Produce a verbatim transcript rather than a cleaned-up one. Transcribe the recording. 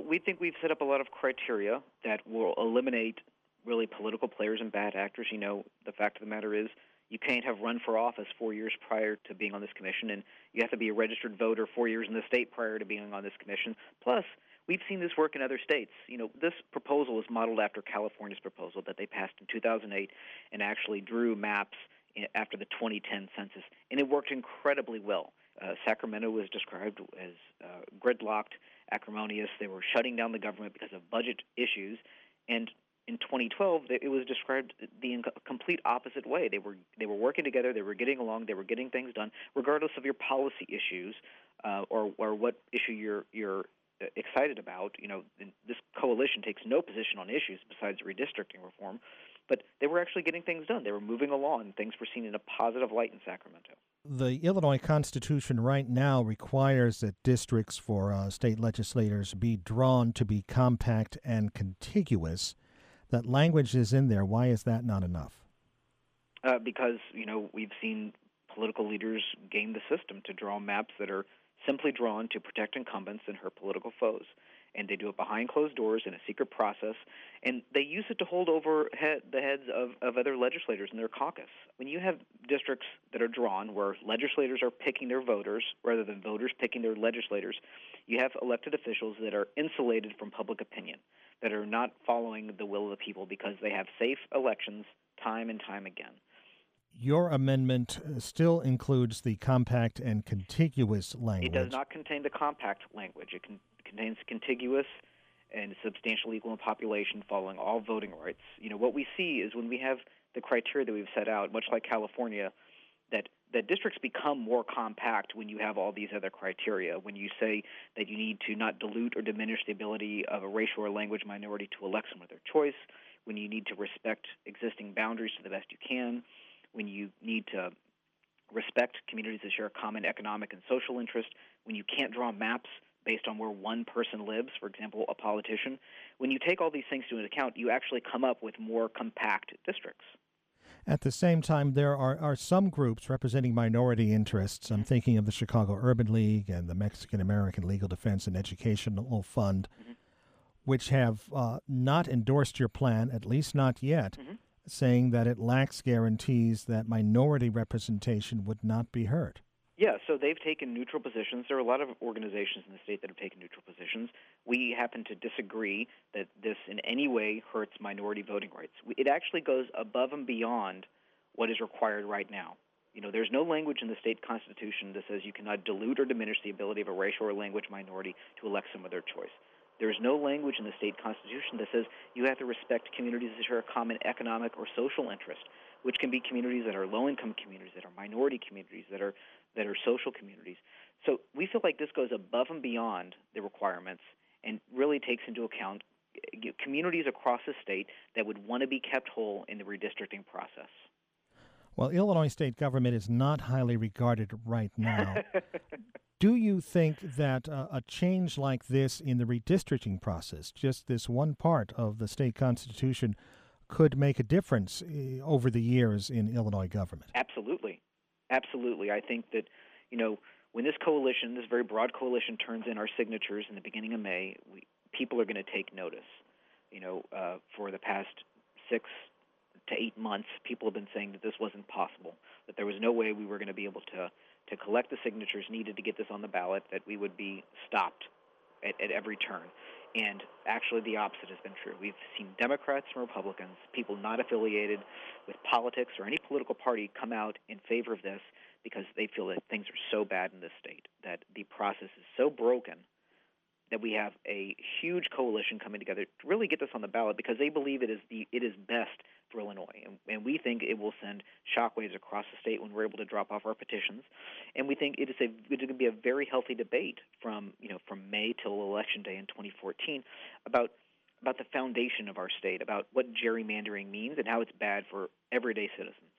Well, we think we've set up a lot of criteria that will eliminate really political players and bad actors. You know, the fact of the matter is you can't have run for office four years prior to being on this commission, and you have to be a registered voter four years in the state prior to being on this commission. Plus, we've seen this work in other states. You know, this proposal is modeled after California's proposal that they passed in two thousand eight and actually drew maps after the twenty ten census, and it worked incredibly well. Uh, Sacramento was described as uh, gridlocked, acrimonious. They were shutting down the government because of budget issues, and in twenty twelve, it was described the complete opposite way. They were they were working together, they were getting along, they were getting things done, regardless of your policy issues uh, or or what issue you're you're excited about. You know, this coalition takes no position on issues besides redistricting reform, but they were actually getting things done. They were moving along. Things were seen in a positive light in Sacramento. The Illinois Constitution right now requires that districts for uh, state legislators be drawn to be compact and contiguous. That language is in there. Why is that not enough? Uh, because, you know, we've seen political leaders game the system to draw maps that are simply drawn to protect incumbents and hurt political foes. And they do it behind closed doors in a secret process, and they use it to hold over head, the heads of, of other legislators in their caucus. When you have districts that are drawn where legislators are picking their voters rather than voters picking their legislators, you have elected officials that are insulated from public opinion, that are not following the will of the people because they have safe elections time and time again. Your amendment still includes the compact and contiguous language. It does not contain the compact language. It can contains contiguous and substantially equal in population following all voting rights. You know, what we see is when we have the criteria that we've set out, much like California, that, that districts become more compact when you have all these other criteria. When you say that you need to not dilute or diminish the ability of a racial or language minority to elect someone of their choice, when you need to respect existing boundaries to the best you can, when you need to respect communities that share a common economic and social interest, when you can't draw maps based on where one person lives, for example, a politician. When you take all these things into account, you actually come up with more compact districts. At the same time, there are, are some groups representing minority interests. I'm thinking of the Chicago Urban League and the Mexican American Legal Defense and Educational Fund, mm-hmm. which have uh, not endorsed your plan, at least not yet, mm-hmm. saying that it lacks guarantees that minority representation would not be hurt. Yeah, so they've taken neutral positions. There are a lot of organizations in the state that have taken neutral positions. We happen to disagree that this in any way hurts minority voting rights. It actually goes above and beyond what is required right now. You know, there's no language in the state constitution that says you cannot dilute or diminish the ability of a racial or language minority to elect someone of their choice. There is no language in the state constitution that says you have to respect communities that share a common economic or social interest, which can be communities that are low-income communities, that are minority communities, that are that are social communities. So we feel like this goes above and beyond the requirements and really takes into account communities across the state that would want to be kept whole in the redistricting process. Well, Illinois state government is not highly regarded right now. Do you think that uh, a change like this in the redistricting process, just this one part of the state constitution, could make a difference uh, over the years in Illinois government? Absolutely. Absolutely. I think that, you know, when this coalition, this very broad coalition, turns in our signatures in the beginning of May, we, people are going to take notice. You know, uh, for the past six to eight months, people have been saying that this wasn't possible, that there was no way we were going to be able to, to collect the signatures needed to get this on the ballot, that we would be stopped at, at every turn. And actually the opposite has been true. We've seen Democrats and Republicans, people not affiliated with politics or any political party, come out in favor of this because they feel that things are so bad in this state, that the process is so broken that we have a huge coalition coming together to really get this on the ballot because they believe it is the it is best for Illinois. And, and we think it will send shockwaves across the state when we're able to drop off our petitions. And we think it is a it's going to be a very healthy debate from you know from May till Election Day in twenty fourteen about about the foundation of our state, about what gerrymandering means and how it's bad for everyday citizens.